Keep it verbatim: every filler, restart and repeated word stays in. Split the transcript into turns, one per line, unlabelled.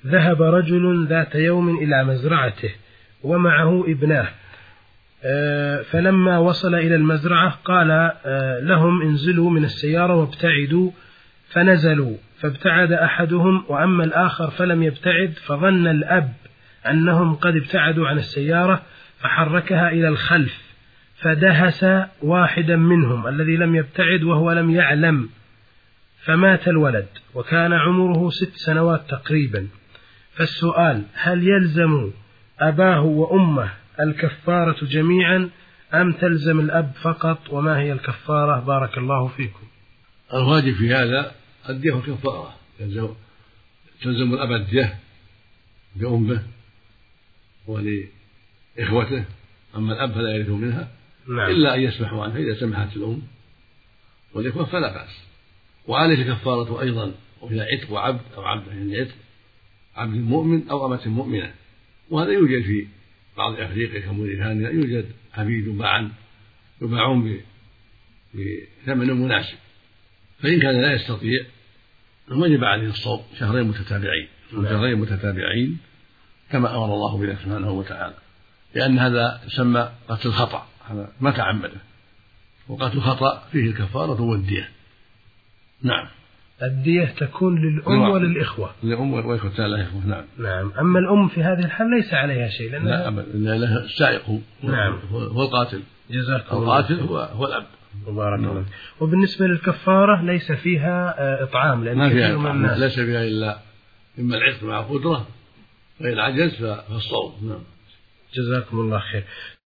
ذهب رجل ذات يوم إلى مزرعته ومعه ابناه، فلما وصل إلى المزرعة قال لهم انزلوا من السيارة وابتعدوا، فنزلوا، فابتعد أحدهم وأما الآخر فلم يبتعد، فظن الأب أنهم قد ابتعدوا عن السيارة فحركها إلى الخلف فدهس واحدا منهم الذي لم يبتعد وهو لم يعلم، فمات الولد وكان عمره ست سنوات تقريبا. فالسؤال: هل يلزم أباه وأمه الكفارة جميعا أم تلزم الأب فقط؟ وما هي الكفارة؟ بارك الله فيكم.
الواجب في هذا الدية والكفارة، تلزم الأب الدية لأمه ولإخوته، أما الأب فلا يرث منها. نعم. إلا أن يسمحوا عنه، إذا سمحت الأم والإخوة فلا بأس. وعليه الكفارة أيضا وإذا عتق عبد أو عبد يعني عتق عبد مؤمن أو أمة مؤمنة، وهذا يوجد في بعض أفريقيا كموريتانيا، يوجد عبيد باعا يباعون بثمن مناسب، فإن كان لا يستطيع وجب عليه الصوم شهرين متتابعين شهرين متتابعين كما أمر الله به سبحانه وتعالى، لأن هذا يسمى قتل الخطأ، هذا ما تعمده، وقتل الخطأ فيه الكفارة والدية. نعم.
الدية تكون للأم والإخوة.
للأم والإخوة لا إخوة. نعم.
نعم. أما الأم في هذه الحال ليس عليها شيء، لأن
لا أبدا، لها السائق هو. نعم. هو القاتل.
جزاك
الله. القاتل هو هو الأب.
مبارك الله. نعم. وبالنسبة للكفارة ليس فيها إطعام، لأن
ما فيها إطعام، ليس فيها إلا إما العتق مع قدرة، فإن عجز فالصوم. نعم.
جزاكم الله خير.